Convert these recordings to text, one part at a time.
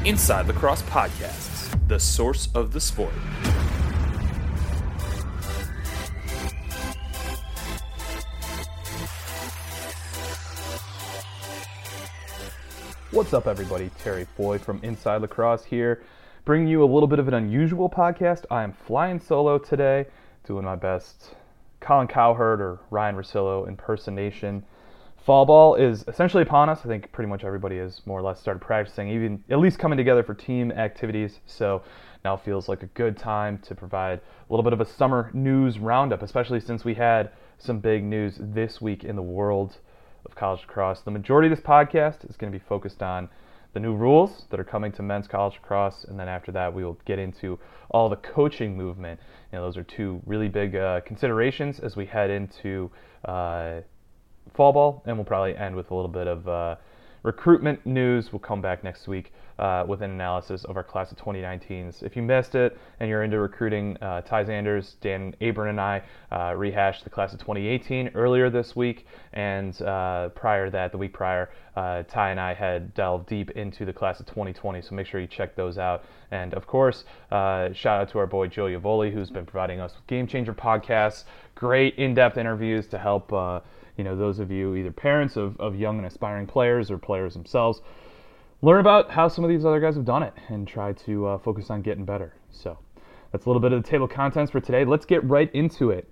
Inside Lacrosse Podcasts, the source of the sport. What's up, everybody? Terry Foy from Inside Lacrosse here, bringing you a little bit of an unusual podcast. I am flying solo today, doing my best Colin Cowherd or Ryan Russillo impersonation. Fall ball is essentially upon us. I think pretty much everybody has more or less started practicing, even at least coming together for team activities. So now feels like a good time to provide a little bit of a summer news roundup, especially since we had some big news this week in the world of college lacrosse. The majority of this podcast is going to be focused on the new rules that are coming to men's college lacrosse, and then after that we will get into all the coaching movement. You know, those are two really big considerations as we head into fall ball, and we'll probably end with a little bit of recruitment news. We'll come back next week with an analysis of our class of 2019s. If you missed it and you're into recruiting, Ty Zanders, Dan Abram, and I rehashed the class of 2018 earlier this week, and prior to that, the week prior, Ty and I had delved deep into the class of 2020, so make sure you check those out. And of course, shout out to our boy Joe Yavoli, who's been providing us with Game Changer podcasts, great in-depth interviews to help those of you, either parents of young and aspiring players or players themselves, learn about how some of these other guys have done it and try to focus on getting better. So that's a little bit of the table of contents for today. Let's get right into it.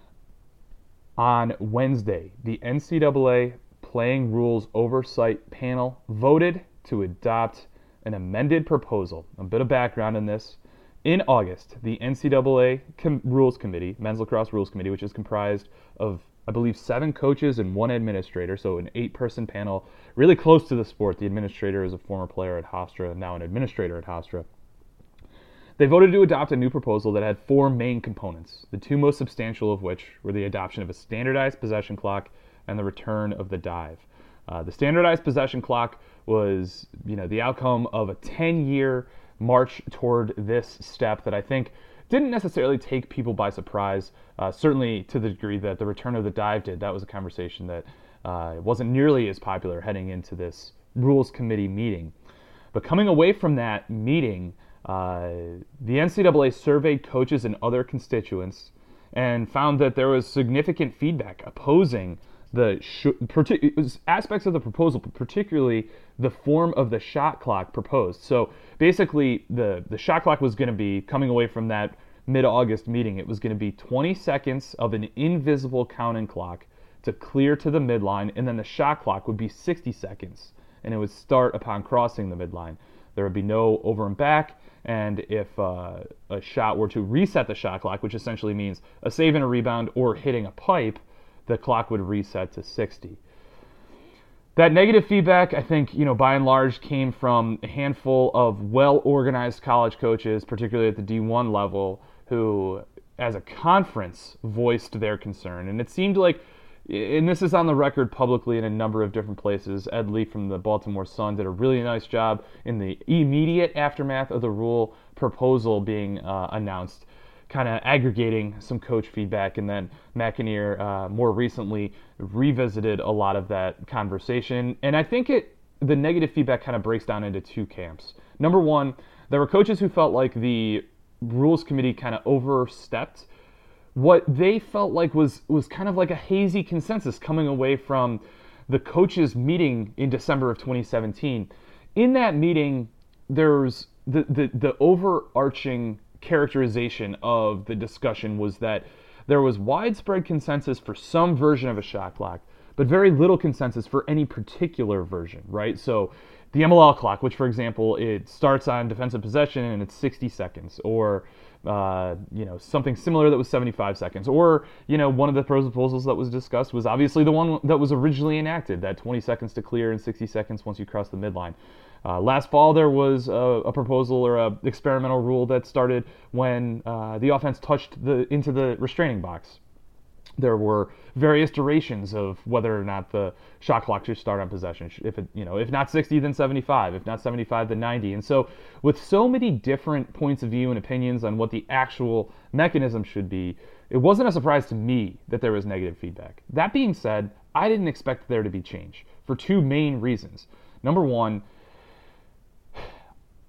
On Wednesday, the NCAA Playing Rules Oversight Panel voted to adopt an amended proposal. A bit of background in this. In August, the NCAA Rules Committee, Men's Lacrosse Rules Committee, which is comprised of, I believe, 7 coaches and 1 administrator, so an 8-person panel, really close to the sport. The administrator is a former player at Hofstra, now an administrator at Hofstra. They voted to adopt a new proposal that had 4 main components, the 2 most substantial of which were the adoption of a standardized possession clock and the return of the dive. The standardized possession clock was, the outcome of a 10-year march toward this step that I think didn't necessarily take people by surprise, certainly to the degree that the return of the dive did. That was a conversation that wasn't nearly as popular heading into this Rules Committee meeting. But coming away from that meeting, the NCAA surveyed coaches and other constituents and found that there was significant feedback opposing the aspects of the proposal, particularly the form of the shot clock proposed. So basically, the shot clock was going to be, coming away from that mid-August meeting, it was going to be 20 seconds of an invisible counting clock to clear to the midline, and then the shot clock would be 60 seconds, and it would start upon crossing the midline. There would be no over and back, and if a shot were to reset the shot clock, which essentially means a save and a rebound or hitting a pipe, the clock would reset to 60. That negative feedback, I think, by and large came from a handful of well-organized college coaches, particularly at the D1 level, who, as a conference, voiced their concern. And it seemed like, and this is on the record publicly in a number of different places, Ed Lee from the Baltimore Sun did a really nice job in the immediate aftermath of the rule proposal being announced, kind of aggregating some coach feedback, and then McInerney more recently revisited a lot of that conversation. And I think the negative feedback kind of breaks down into 2 camps. Number one, there were coaches who felt like the Rules Committee kind of overstepped what they felt like was kind of like a hazy consensus coming away from the coaches meeting in December of 2017. In that meeting, there's the overarching characterization of the discussion was that there was widespread consensus for some version of a shot clock, but very little consensus for any particular version, right? So the MLL clock, which, for example, it starts on defensive possession and it's 60 seconds, or something similar that was 75 seconds, or one of the proposals that was discussed was obviously the one that was originally enacted, that 20 seconds to clear and 60 seconds once you cross the midline. Last fall, there was a proposal or a experimental rule that started when the offense touched into the restraining box. There were various durations of whether or not the shot clock should start on possession. If not 60, then 75. If not 75, then 90. And so, with so many different points of view and opinions on what the actual mechanism should be, it wasn't a surprise to me that there was negative feedback. That being said, I didn't expect there to be change for 2 main reasons. Number one,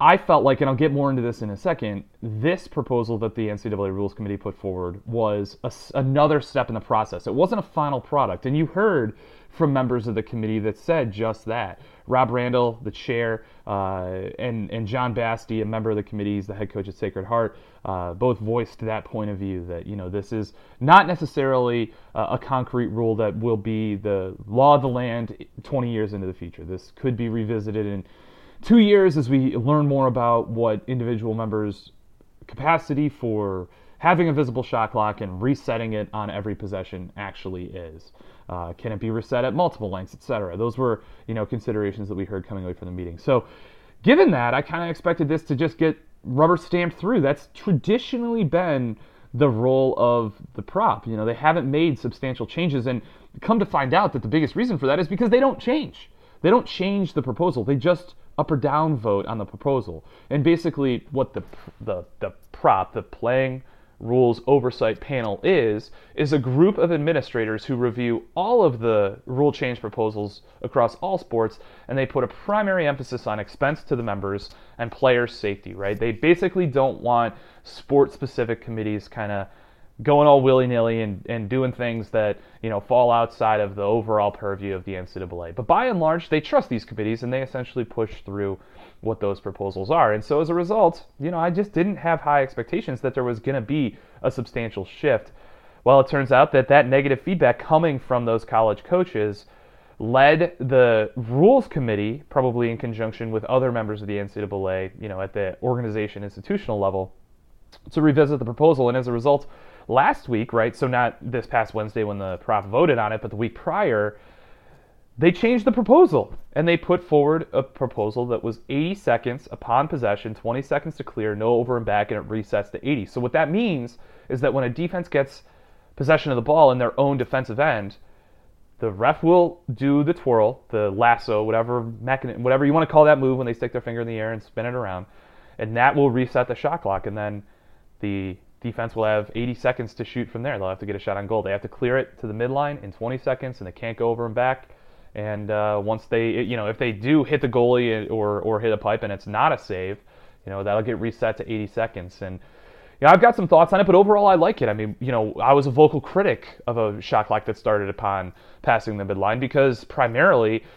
I felt like, and I'll get more into this in a second, this proposal that the NCAA Rules Committee put forward was another step in the process. It wasn't a final product. And you heard from members of the committee that said just that. Rob Randall, the chair, and John Basti, a member of the committee, he's the head coach at Sacred Heart, both voiced that point of view that, this is not necessarily a concrete rule that will be the law of the land 20 years into the future. This could be revisited in 2 years as we learn more about what individual members' capacity for having a visible shot clock and resetting it on every possession actually is. Can it be reset at multiple lengths, etc.? Those were, considerations that we heard coming away from the meeting. So given that, I kind of expected this to just get rubber stamped through. That's traditionally been the role of the prop. They haven't made substantial changes, and come to find out that the biggest reason for that is because they don't change. They don't change the proposal. They just up or down vote on the proposal. And basically what the prop, the playing rules oversight panel is a group of administrators who review all of the rule change proposals across all sports, and they put a primary emphasis on expense to the members and player safety, right? They basically don't want sport-specific committees kind of going all willy-nilly and doing things that, fall outside of the overall purview of the NCAA. But by and large, they trust these committees, and they essentially push through what those proposals are. And so as a result, I just didn't have high expectations that there was going to be a substantial shift. Well, it turns out that negative feedback coming from those college coaches led the rules committee, probably in conjunction with other members of the NCAA, at the organization institutional level, to revisit the proposal. And as a result, last week, right, so not this past Wednesday when the prop voted on it, but the week prior, they changed the proposal, and they put forward a proposal that was 80 seconds upon possession, 20 seconds to clear, no over and back, and it resets to 80. So what that means is that when a defense gets possession of the ball in their own defensive end, the ref will do the twirl, the lasso, whatever you want to call that move when they stick their finger in the air and spin it around, and that will reset the shot clock, and then the defense will have 80 seconds to shoot from there. They'll have to get a shot on goal. They have to clear it to the midline in 20 seconds, and they can't go over and back. And once they, if they do hit the goalie or hit a pipe and it's not a save, that'll get reset to 80 seconds. And I've got some thoughts on it, but overall I like it. I mean, I was a vocal critic of a shot clock that started upon passing the midline because primarily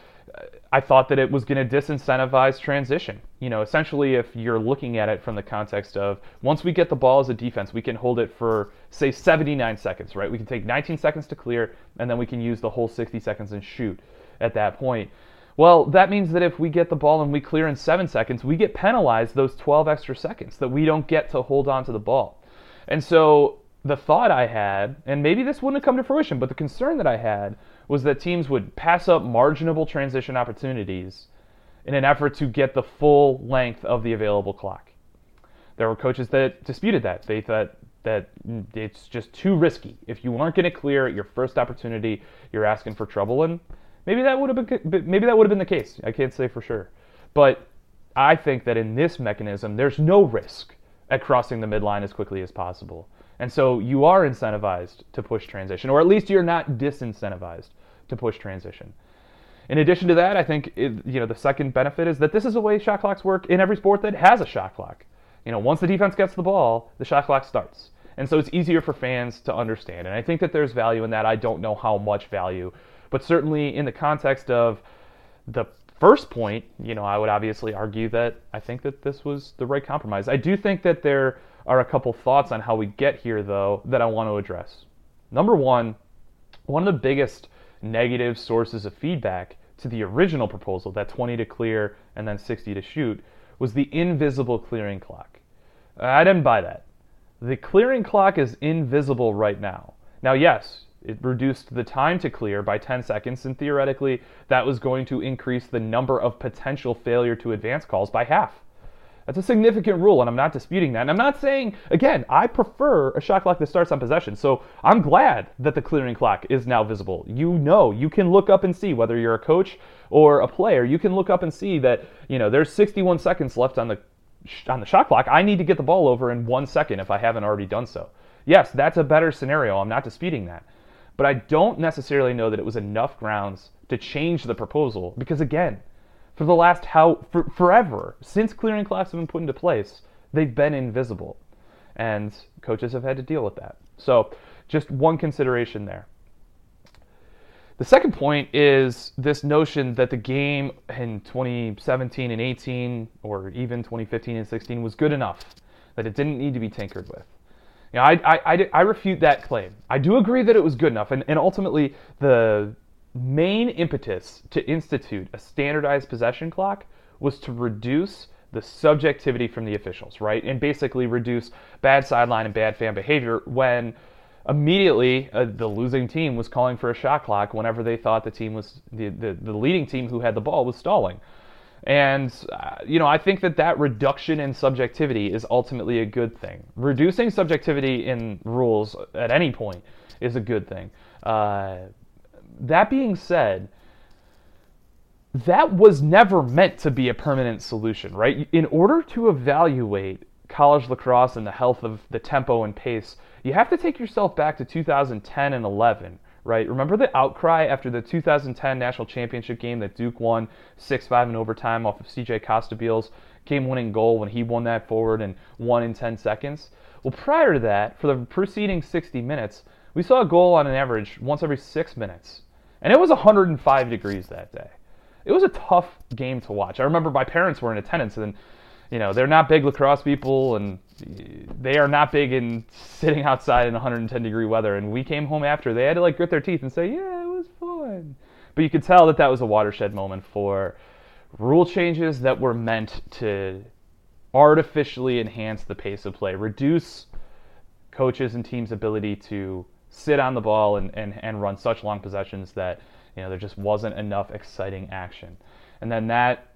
I thought that it was going to disincentivize transition. Essentially, if you're looking at it from the context of once we get the ball as a defense, we can hold it for, say, 79 seconds, right? We can take 19 seconds to clear, and then we can use the whole 60 seconds and shoot at that point. Well, that means that if we get the ball and we clear in 7 seconds, we get penalized those 12 extra seconds that we don't get to hold on to the ball. And so the thought I had, and maybe this wouldn't have come to fruition, but the concern that I had was that teams would pass up marginable transition opportunities in an effort to get the full length of the available clock. There were coaches that disputed that. They thought that it's just too risky. If you weren't going to clear at your first opportunity, you're asking for trouble, and maybe that would have been the case. I can't say for sure. But I think that in this mechanism, there's no risk at crossing the midline as quickly as possible. And so you are incentivized to push transition, or at least you're not disincentivized to push transition. In addition to that, I think the second benefit is that this is the way shot clocks work in every sport that has a shot clock. Once the defense gets the ball, the shot clock starts. And so it's easier for fans to understand. And I think that there's value in that. I don't know how much value, but certainly in the context of the first point, I would obviously argue that I think that this was the right compromise. I do think that there are a couple thoughts on how we get here, though, that I want to address. Number one of the biggest negative sources of feedback to the original proposal, that 20 to clear and then 60 to shoot, was the invisible clearing clock. I didn't buy that. The clearing clock is invisible right now. Now, yes, it reduced the time to clear by 10 seconds, and theoretically, that was going to increase the number of potential failure to advance calls by half. That's a significant rule, and I'm not disputing that. And I'm not saying, again, I prefer a shot clock that starts on possession, so I'm glad that the clearing clock is now visible. You can look up and see, whether you're a coach or a player, you can look up and see that, there's 61 seconds left on the shot clock. I need to get the ball over in 1 second if I haven't already done so. Yes, that's a better scenario. I'm not disputing that. But I don't necessarily know that it was enough grounds to change the proposal because, again, For the last forever, since clearing clocks have been put into place, they've been invisible. And coaches have had to deal with that. So just one consideration there. The second point is this notion that the game in 2017 and 18, or even 2015 and 16, was good enough, that it didn't need to be tinkered with. You know, I refute that claim. I do agree that it was good enough, and ultimately the main impetus to institute a standardized possession clock was to reduce the subjectivity from the officials, right? And basically reduce bad sideline and bad fan behavior when immediately the losing team was calling for a shot clock whenever they thought the team was the leading team who had the ball was stalling. And I think that reduction in subjectivity is ultimately a good thing. Reducing subjectivity in rules at any point is a good thing. That being said, that was never meant to be a permanent solution, right? In order to evaluate college lacrosse and the health of the tempo and pace, you have to take yourself back to 2010 and 11, right? Remember the outcry after the 2010 national championship game that Duke won 6-5 in overtime off of CJ Costabile's game-winning goal when he won that forward and won in 10 seconds? Well, prior to that, for the preceding 60 minutes, we saw a goal on an average once every 6 minutes. And it was 105 degrees that day. It was a tough game to watch. I remember my parents were in attendance, and they're not big lacrosse people, and they are not big in sitting outside in 110-degree weather. And we came home after. They had to grit their teeth and say, yeah, it was fun. But you could tell that was a watershed moment for rule changes that were meant to artificially enhance the pace of play, reduce coaches and teams' ability to sit on the ball and run such long possessions that there just wasn't enough exciting action. And then that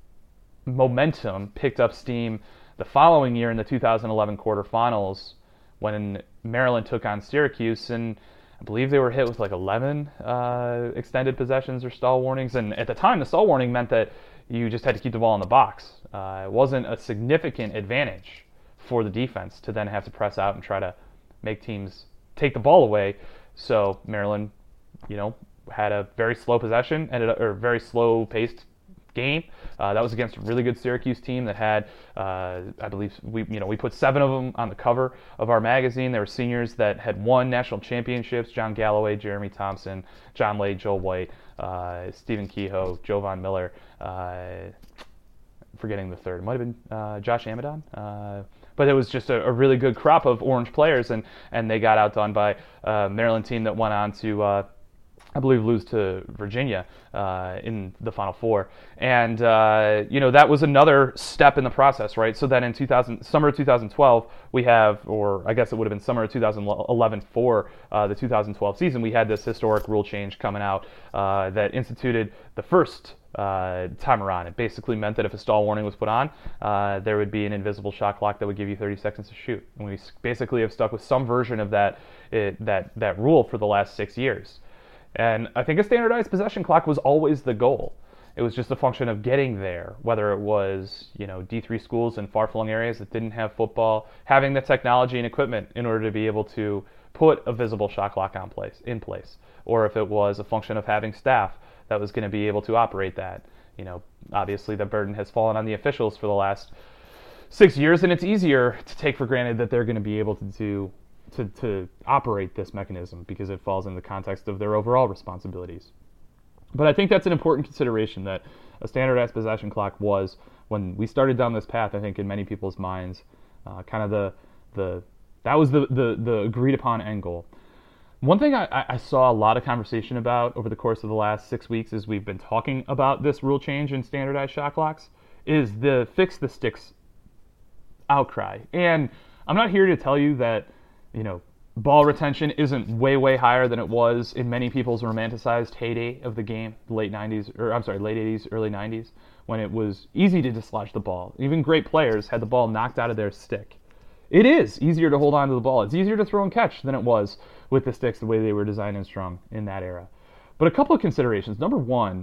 momentum picked up steam the following year in the 2011 quarterfinals when Maryland took on Syracuse, and I believe they were hit with 11 extended possessions or stall warnings. And at the time, the stall warning meant that you just had to keep the ball in the box. It wasn't a significant advantage for the defense to then have to press out and try to make teams take the ball away. So Maryland, had a very slow possession, or very slow paced game. That was against a really good Syracuse team that had, I believe, we put 7 of them on the cover of our magazine. They were seniors that had won national championships: John Galloway, Jeremy Thompson, John Lay, Joe White, Stephen Kehoe, Jovan Miller. Forgetting the third. It might have been Josh Amadon. But it was just a really good crop of Orange players, and they got outdone by a Maryland team that went on to, I believe, lose to Virginia in the Final Four. And, that was another step in the process, right? So then in summer of 2012, we have, or I guess it would have been summer of 2011 for the 2012 season, we had this historic rule change coming out that instituted the first time around. It basically meant that if a stall warning was put on, there would be an invisible shot clock that would give you 30 seconds to shoot. And we basically have stuck with some version of that rule for the last 6 years. And I think a standardized possession clock was always the goal. It was just a function of getting there, whether it was, D3 schools in far-flung areas that didn't have football, having the technology and equipment in order to be able to put a visible shot clock in place, or if it was a function of having staff that was going to be able to operate that. Obviously the burden has fallen on the officials for the last 6 years, and it's easier to take for granted that they're going to be able to operate this mechanism because it falls in the context of their overall responsibilities. But I think that's an important consideration, that a standardized possession clock was, when we started down this path, I think in many people's minds, kind of that was the agreed upon end goal. One thing I saw a lot of conversation about over the course of the last 6 weeks as we've been talking about this rule change in standardized shot clocks is the fix the sticks outcry. And I'm not here to tell you that, ball retention isn't way higher than it was in many people's romanticized heyday of the game, late 80s, early 90s, when it was easy to dislodge the ball. Even great players had the ball knocked out of their stick. It is easier to hold on to the ball. It's easier to throw and catch than it was with the sticks the way they were designed and strung in that era. But a couple of considerations. Number one,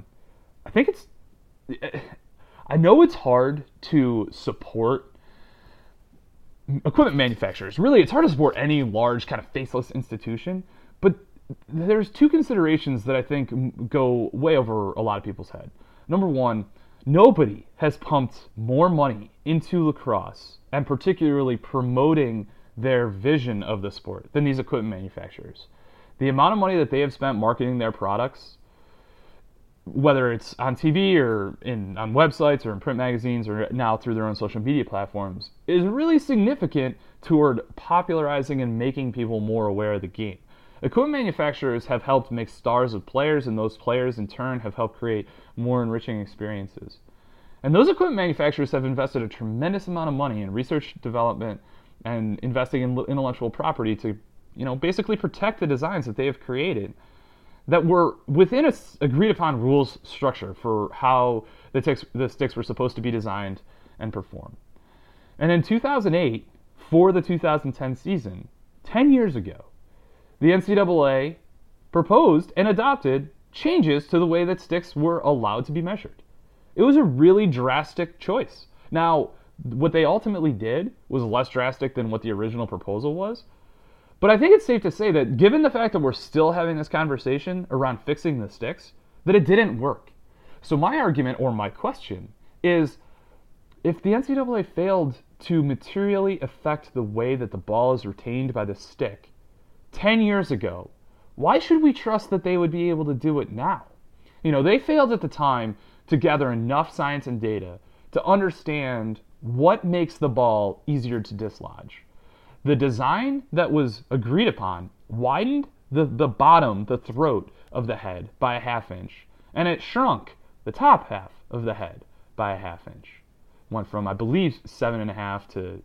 I know it's hard to support equipment manufacturers. Really, it's hard to support any large kind of faceless institution, but there's two considerations that I think go way over a lot of people's head. Number one, Nobody has pumped more money into lacrosse and particularly promoting their vision of the sport than these equipment manufacturers. The amount of money that they have spent marketing their products, whether it's on TV or on websites or in print magazines or now through their own social media platforms, is really significant toward popularizing and making people more aware of the game. Equipment manufacturers have helped make stars of players, and those players in turn have helped create more enriching experiences. And those equipment manufacturers have invested a tremendous amount of money in research development and investing in intellectual property to, basically protect the designs that they have created that were within a agreed upon rules structure for how the sticks were supposed to be designed and perform. And in 2008, for the 2010 season, 10 years ago, the NCAA proposed and adopted changes to the way that sticks were allowed to be measured. It was a really drastic choice. Now, what they ultimately did was less drastic than what the original proposal was. But I think it's safe to say that given the fact that we're still having this conversation around fixing the sticks, that it didn't work. So my argument or my question is, if the NCAA failed to materially affect the way that the ball is retained by the stick 10 years ago, why should we trust that they would be able to do it now? They failed at the time to gather enough science and data to understand what makes the ball easier to dislodge. The design that was agreed upon widened the bottom, the throat of the head by a ½ inch, and it shrunk the top half of the head by a ½ inch. Went from, I believe, 7.5 to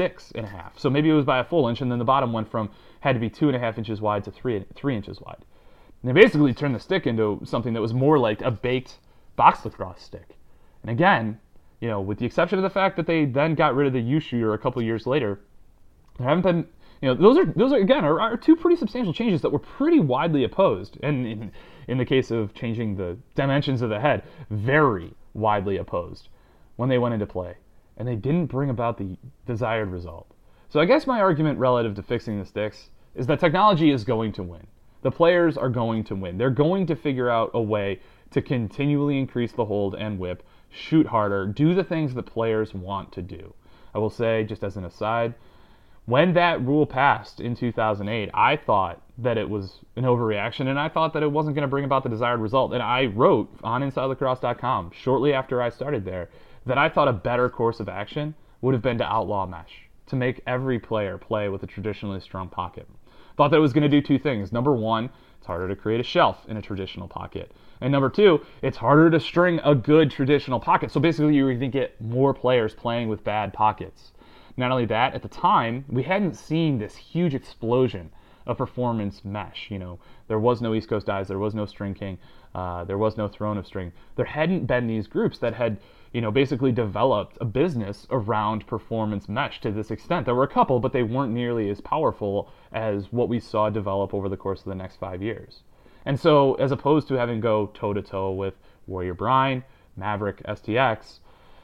6.5. So maybe it was by a full inch, and then the bottom had to be 2.5 inches wide to 3 inches wide. And they basically turned the stick into something that was more like a baked box lacrosse stick. And again, with the exception of the fact that they then got rid of the U-shooter a couple years later, there haven't been, those are again are two pretty substantial changes that were pretty widely opposed, and in the case of changing the dimensions of the head, very widely opposed when they went into play, and they didn't bring about the desired result. So I guess my argument relative to fixing the sticks is that technology is going to win. The players are going to win. They're going to figure out a way to continually increase the hold and whip, shoot harder, do the things that players want to do. I will say, just as an aside, when that rule passed in 2008, I thought that it was an overreaction, and I thought that it wasn't going to bring about the desired result. And I wrote on InsideLacrosse.com shortly after I started there that I thought a better course of action would have been to outlaw mesh, to make every player play with a traditionally strong pocket. Thought that it was going to do two things. Number one, it's harder to create a shelf in a traditional pocket. And number two, it's harder to string a good traditional pocket. So basically, you're going to get more players playing with bad pockets. Not only that, at the time, we hadn't seen this huge explosion of performance mesh. There was no East Coast Dives, there was no String King, there was no Throne of String. There hadn't been these groups that had, basically developed a business around performance mesh to this extent. There were a couple, but they weren't nearly as powerful as what we saw develop over the course of the next 5 years. And so, as opposed to having to go toe-to-toe with Warrior Brine, Maverick, STX,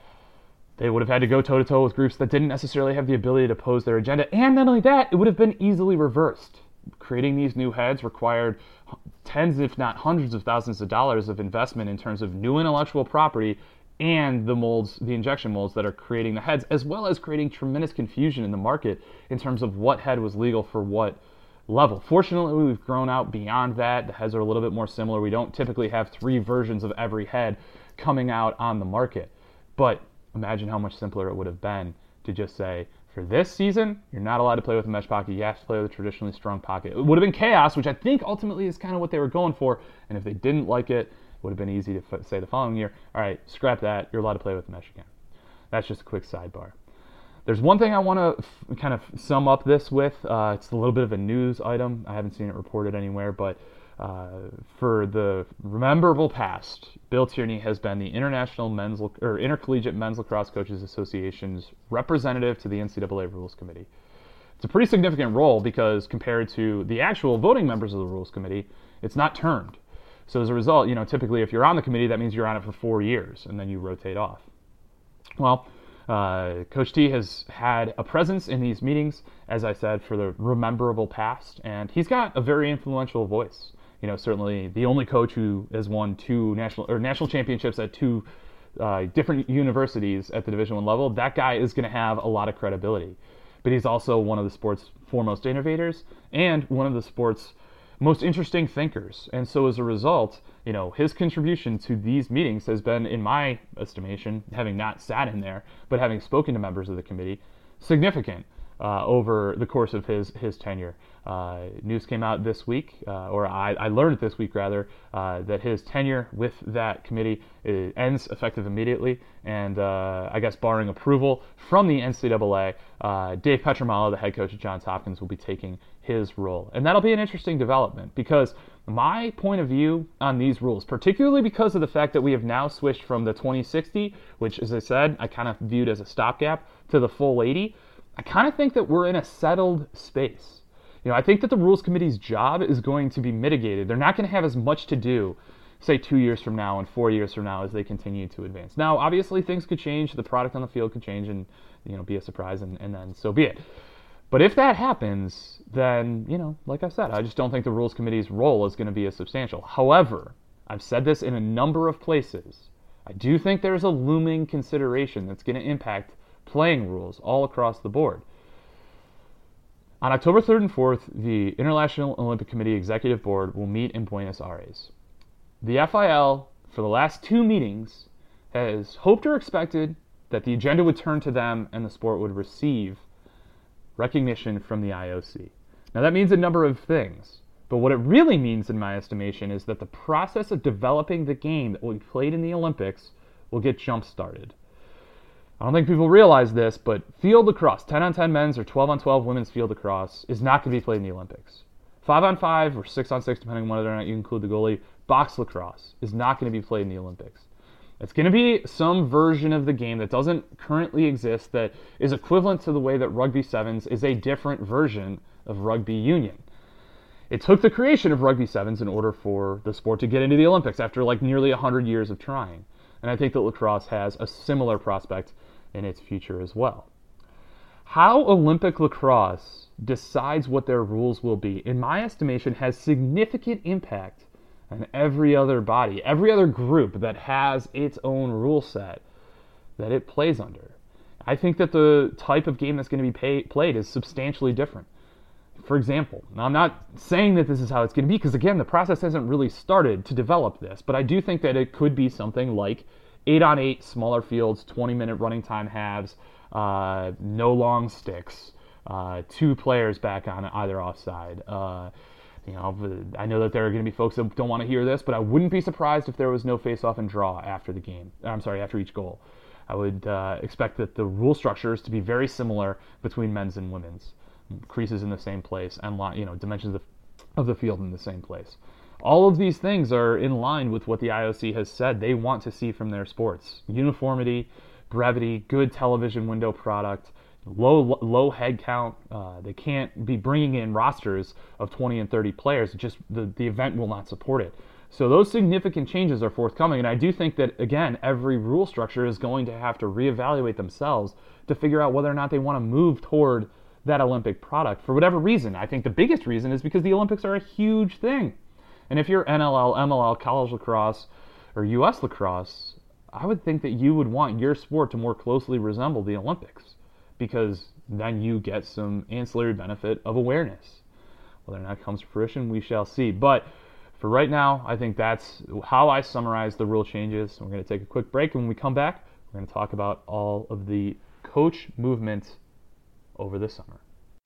they would have had to go toe-to-toe with groups that didn't necessarily have the ability to pose their agenda. And not only that, it would have been easily reversed. Creating these new heads required tens, if not hundreds of thousands of dollars of investment in terms of new intellectual property and the molds, the injection molds that are creating the heads, as well as creating tremendous confusion in the market in terms of what head was legal for what level. Fortunately, we've grown out beyond that. The heads are a little bit more similar. We don't typically have 3 versions of every head coming out on the market. But imagine how much simpler it would have been to just say, for this season, you're not allowed to play with a mesh pocket. You have to play with a traditionally strong pocket. It would have been chaos, which I think ultimately is kind of what they were going for. And if they didn't like it, it would have been easy to say the following year, all right, scrap that. You're allowed to play with mesh again. That's just a quick sidebar. There's one thing I want to kind of sum up this with. It's a little bit of a news item. I haven't seen it reported anywhere, but for the rememberable past, Bill Tierney has been the Intercollegiate Men's Lacrosse Coaches Association's representative to the NCAA Rules Committee. It's a pretty significant role because compared to the actual voting members of the Rules Committee, it's not termed. So as a result, typically if you're on the committee, that means you're on it for 4 years, and then you rotate off. Well, Coach T has had a presence in these meetings, as I said, for the rememberable past, and he's got a very influential voice. Certainly the only coach who has won 2 national championships at 2 different universities at the Division I level, that guy is going to have a lot of credibility. But he's also one of the sport's foremost innovators and one of the sport's most interesting thinkers. And so as a result, his contribution to these meetings has been, in my estimation, having not sat in there, but having spoken to members of the committee, significant over the course of his tenure. News came out this week, or I learned this week rather, that his tenure with that committee ends effective immediately, and I guess barring approval from the NCAA, Dave Petramala, the head coach at Johns Hopkins, will be taking his role. And that'll be an interesting development, because my point of view on these rules, particularly because of the fact that we have now switched from the 2060, which, as I said, I kind of viewed as a stopgap, to the full 80, I kind of think that we're in a settled space. I think that the Rules Committee's job is going to be mitigated. They're not going to have as much to do, say, 2 years from now and 4 years from now as they continue to advance. Now, obviously, things could change. The product on the field could change and, be a surprise, and then so be it. But if that happens, then, like I said, I just don't think the Rules Committee's role is going to be as substantial. However, I've said this in a number of places. I do think there's a looming consideration that's going to impact playing rules all across the board. On October 3rd and 4th, the International Olympic Committee Executive Board will meet in Buenos Aires. The FIL, for the last 2 meetings, has hoped or expected that the agenda would turn to them and the sport would receive recognition from the IOC. Now that means a number of things, but what it really means in my estimation is that the process of developing the game that will be played in the Olympics will get jump-started. I don't think people realize this, but field lacrosse, 10-on-10 men's or 12-on-12 women's field lacrosse, is not going to be played in the Olympics. 5-on-5 or 6-on-6, depending on whether or not you include the goalie, box lacrosse is not going to be played in the Olympics. It's going to be some version of the game that doesn't currently exist that is equivalent to the way that rugby sevens is a different version of rugby union. It took the creation of rugby sevens in order for the sport to get into the Olympics after nearly 100 years of trying. And I think that lacrosse has a similar prospect in its future as well. How Olympic lacrosse decides what their rules will be, in my estimation, has significant impact on every other body, every other group that has its own rule set that it plays under. I think that the type of game that's going to be played is substantially different. For example, now I'm not saying that this is how it's going to be, because again, the process hasn't really started to develop this, but I do think that it could be something like 8-on-8 smaller fields, 20-minute running time halves, no long sticks, 2 players back on either offside. I know that there are going to be folks that don't want to hear this, but I wouldn't be surprised if there was no face-off and draw after the game. After each goal. I would expect that the rule structures to be very similar between men's and women's. Creases in the same place, and dimensions of the field in the same place. All of these things are in line with what the IOC has said they want to see from their sports: uniformity, brevity, good television window product, low head count. They can't be bringing in rosters of 20 and 30 players. Just the event will not support it. So those significant changes are forthcoming, and I do think that, again, every rule structure is going to have to reevaluate themselves to figure out whether or not they want to move toward that Olympic product for whatever reason. I think the biggest reason is because the Olympics are a huge thing. And if you're NLL, MLL, college lacrosse, or U.S. lacrosse, I would think that you would want your sport to more closely resemble the Olympics, because then you get some ancillary benefit of awareness. Whether or not it comes to fruition, we shall see. But for right now, I think that's how I summarize the rule changes. We're going to take a quick break, and when we come back, we're going to talk about all of the coach movement over the summer.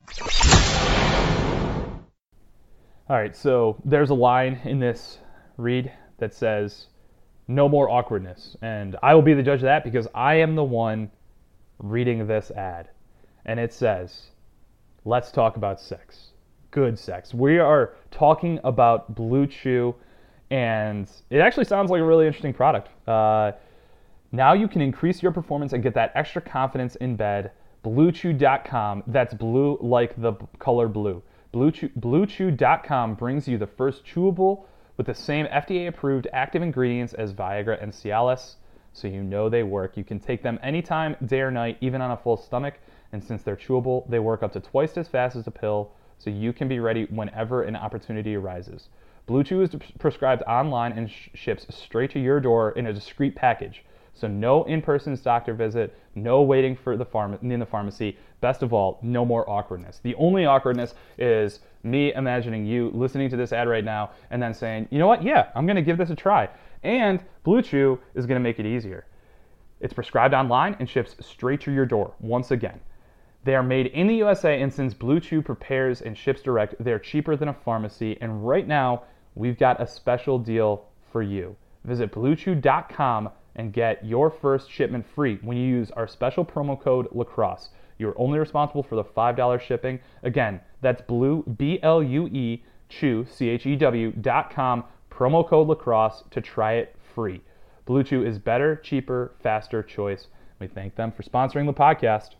All right, so there's a line in this read that says, "No more awkwardness." And I will be the judge of that because I am the one reading this ad. And it says, let's talk about sex. Good sex. We are talking about Blue Chew, and it actually sounds like a really interesting product. Now you can increase your performance and get that extra confidence in bed. BlueChew.com, that's blue like the color blue. BlueChew.com brings you the first chewable with the same FDA-approved active ingredients as Viagra and Cialis, so you know they work. You can take them anytime, day or night, even on a full stomach, and since they're chewable, they work up to twice as fast as a pill, so you can be ready whenever an opportunity arises. Blue Chew is prescribed online and ships straight to your door in a discreet package. So no in-person doctor visit, no waiting for in the pharmacy. Best of all, no more awkwardness. The only awkwardness is me imagining you listening to this ad right now and then saying, you know what, yeah, I'm going to give this a try. And Blue Chew is going to make it easier. It's prescribed online and ships straight to your door. Once again, they are made in the USA, and since Blue Chew prepares and ships direct, they're cheaper than a pharmacy. And right now, we've got a special deal for you. Visit BlueChew.com and get your first shipment free when you use our special promo code LACROSSE. You're only responsible for the $5 shipping. Again, that's BLUE Chew, CHEW.com, promo code LACROSSE to try it free. Blue Chew is better, cheaper, faster choice. We thank them for sponsoring the podcast.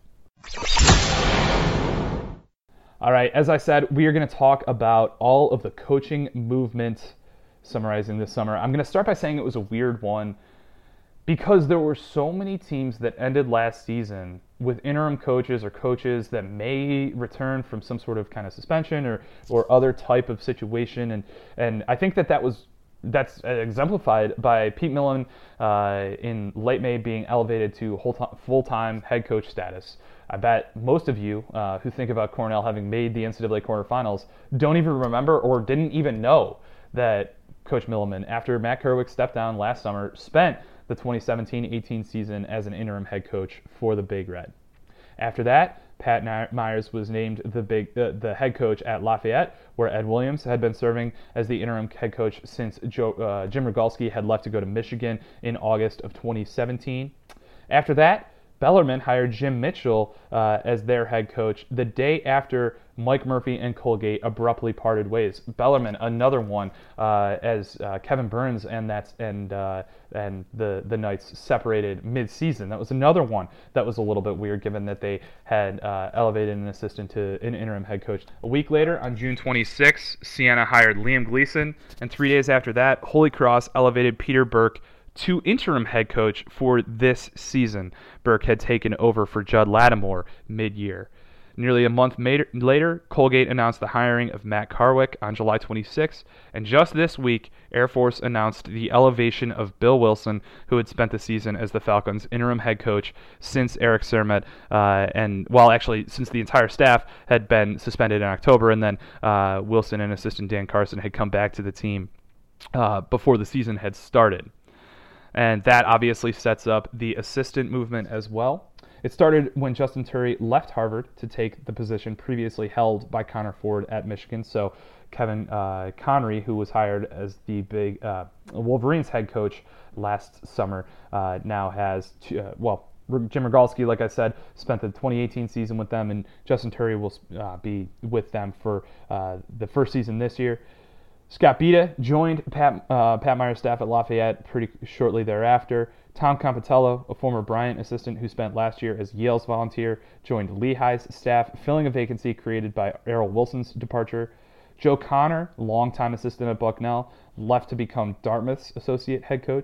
All right, as I said, we are going to talk about all of the coaching movement summarizing this summer. I'm going to start by saying it was a weird one because there were so many teams that ended last season with interim coaches or coaches that may return from some sort of kind of suspension or other type of situation. And I think that's exemplified by Pete Millen in late May being elevated to full-time head coach status. I bet most of you who think about Cornell having made the NCAA quarterfinals don't even remember or didn't even know that Coach Milliman, after Matt Kerwick stepped down last summer, spent the 2017-18 season as an interim head coach for the Big Red. After that, Pat Myers was named the head coach at Lafayette, where Ed Williams had been serving as the interim head coach since Jim Rogalski had left to go to Michigan in August of 2017. After that, Bellarmine hired Jim Mitchell as their head coach the day after Mike Murphy and Colgate abruptly parted ways. Bellarmine, another one, as Kevin Burns and the Knights separated mid-season. That was another one that was a little bit weird, given that they had elevated an assistant to an interim head coach. A week later, on June 26, Siena hired Liam Gleason, and 3 days after that, Holy Cross elevated Peter Burke to interim head coach for this season. Burke had taken over for Judd Lattimore mid-year. Nearly a month later, Colgate announced the hiring of Matt Kerwick on July 26, and just this week, Air Force announced the elevation of Bill Wilson, who had spent the season as the Falcons' interim head coach since Eric Sermet, since the entire staff had been suspended in October, and then Wilson and assistant Dan Carson had come back to the team before the season had started. And that obviously sets up the assistant movement as well. It started when Justin Turry left Harvard to take the position previously held by Connor Ford at Michigan. So Kevin Connery, who was hired as the big Wolverines head coach last summer, now has Jim Rogalski, like I said, spent the 2018 season with them, and Justin Turry will be with them for the first season this year. Scott Bita joined Pat Myers' staff at Lafayette pretty shortly thereafter. Tom Compitello, a former Bryant assistant who spent last year as Yale's volunteer, joined Lehigh's staff, filling a vacancy created by Errol Wilson's departure. Joe Connor, longtime assistant at Bucknell, left to become Dartmouth's associate head coach.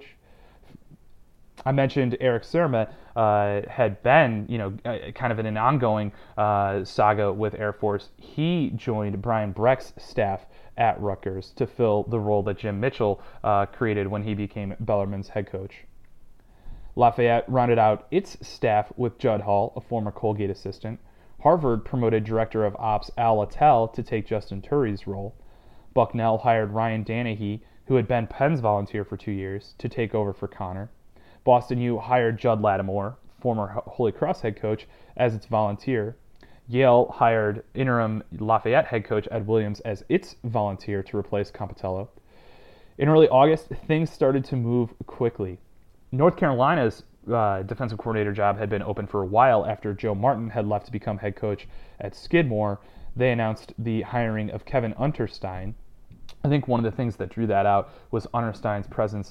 I mentioned Eric Sermet had been, kind of in an ongoing saga with Air Force. He joined Brian Breck's staff at Rutgers to fill the role that Jim Mitchell created when he became Bellarmine's head coach. Lafayette rounded out its staff with Judd Hall, a former Colgate assistant. Harvard promoted director of ops Al Littell to take Justin Turry's role. Bucknell hired Ryan Danahy, who had been Penn's volunteer for 2 years, to take over for Connor. Boston U hired Judd Lattimore, former Holy Cross head coach, as its volunteer. Yale hired interim Lafayette head coach Ed Williams as its volunteer to replace Compitello. In early August, things started to move quickly. North Carolina's defensive coordinator job had been open for a while after Joe Martin had left to become head coach at Skidmore. They announced the hiring of Kevin Unterstein. I think one of the things that drew that out was Unterstein's presence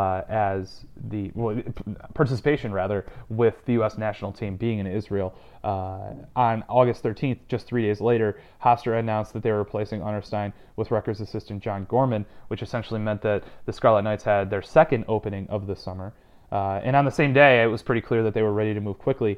participation with the U.S. national team being in Israel. On August 13th, just 3 days later, Hofstra announced that they were replacing Unterstein with Rutgers assistant John Gorman, which essentially meant that the Scarlet Knights had their second opening of the summer. And on the same day, it was pretty clear that they were ready to move quickly.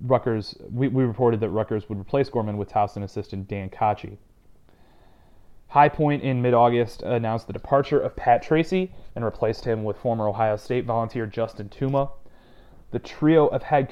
We reported that Rutgers would replace Gorman with Towson assistant Dan Kachi. High Point in mid-August announced the departure of Pat Tracy and replaced him with former Ohio State volunteer Justin Tuma. The trio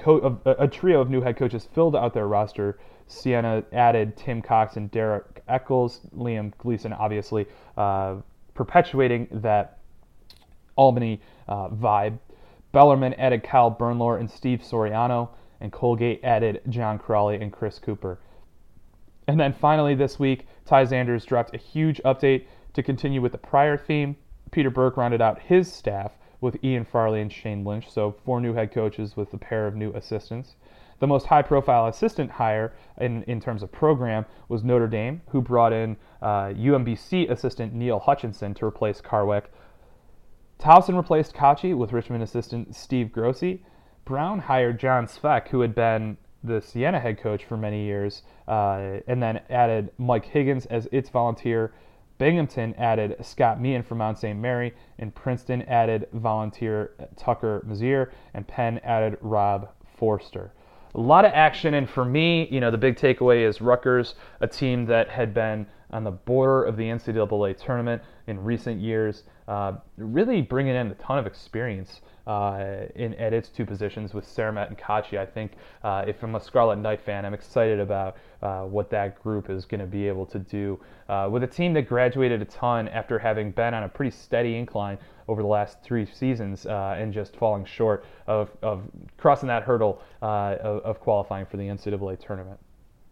of new head coaches filled out their roster. Siena added Tim Cox and Derek Eccles, Liam Gleason obviously perpetuating that Albany vibe. Bellarmine added Kyle Bernlohr and Steve Soriano, and Colgate added John Crawley and Chris Cooper. And then finally this week, Ty Zanders dropped a huge update to continue with the prior theme. Peter Burke rounded out his staff with Ian Farley and Shane Lynch, so 4 new head coaches with a pair of new assistants. The most high-profile assistant hire in terms of program was Notre Dame, who brought in UMBC assistant Neil Hutchinson to replace Carwick. Towson replaced Kachi with Richmond assistant Steve Grossi. Brown hired John Sveck, who had been the Siena head coach for many years, and then added Mike Higgins as its volunteer. Binghamton added Scott Meehan from Mount St. Mary, and Princeton added volunteer Tucker Mazier, and Penn added Rob Forster. A lot of action, and for me, the big takeaway is Rutgers, a team that had been on the border of the NCAA tournament in recent years, really bringing in a ton of experience at its 2 positions with Saramet and Kachi. I think if I'm a Scarlet Knight fan, I'm excited about what that group is going to be able to do with a team that graduated a ton after having been on a pretty steady incline over the last 3 seasons and just falling short of crossing that hurdle of qualifying for the NCAA tournament.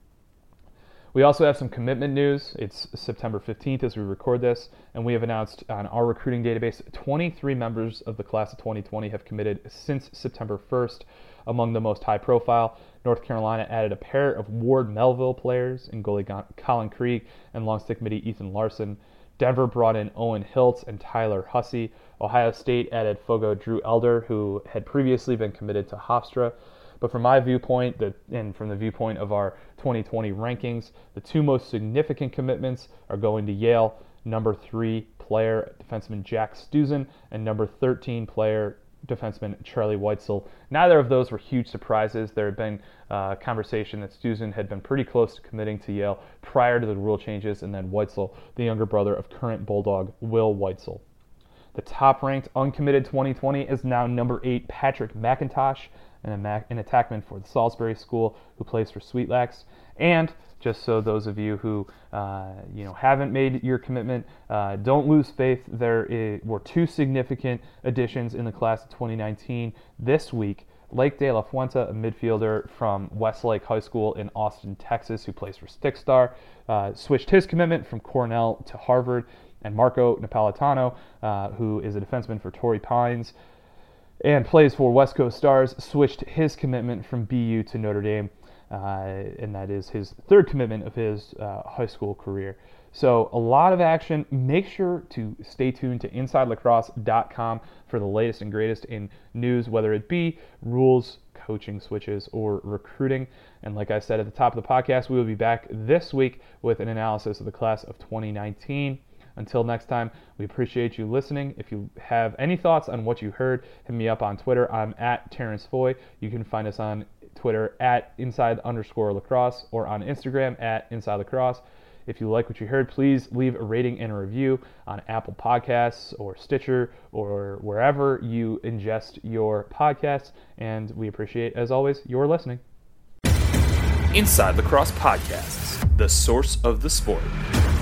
We also have some commitment news. It's September 15th as we record this, and we have announced on our recruiting database 23 members of the class of 2020 have committed since September 1st. Among the most high profile, North Carolina added a pair of Ward Melville players in goalie Colin Krieg and long stick midi Ethan Larson. Denver brought in Owen Hiltz and Tyler Hussey. Ohio State added Fogo Drew Elder, who had previously been committed to Hofstra. But from my viewpoint, and from the viewpoint of our 2020 rankings, the 2 most significant commitments are going to Yale, number 3 player defenseman Jack Stuzen, and number 13 player defenseman Charlie Weitzel. Neither of those were huge surprises. There had been conversation that Stuzen had been pretty close to committing to Yale prior to the rule changes, and then Weitzel, the younger brother of current Bulldog Will Weitzel. The top-ranked uncommitted 2020 is now number 8 Patrick McIntosh, an attackman for the Salisbury School who plays for Sweetlax. And just so those of you who haven't made your commitment, don't lose faith. There were 2 significant additions in the class of 2019 this week. Lake De La Fuente, a midfielder from Westlake High School in Austin, Texas, who plays for Stickstar, switched his commitment from Cornell to Harvard. And Marco Napolitano, who is a defenseman for Torrey Pines and plays for West Coast Stars, switched his commitment from BU to Notre Dame, and that is his 3rd commitment of his high school career. So a lot of action. Make sure to stay tuned to InsideLacrosse.com for the latest and greatest in news, whether it be rules, coaching switches, or recruiting. And like I said at the top of the podcast, we will be back this week with an analysis of the class of 2019. Until next time, we appreciate you listening. If you have any thoughts on what you heard, hit me up on Twitter. I'm at Terrence Foy. You can find us on Twitter at inside_lacrosse or on Instagram at InsideLacrosse. If you like what you heard, please leave a rating and a review on Apple Podcasts or Stitcher or wherever you ingest your podcasts. And we appreciate, as always, your listening. Inside Lacrosse Podcasts, the source of the sport.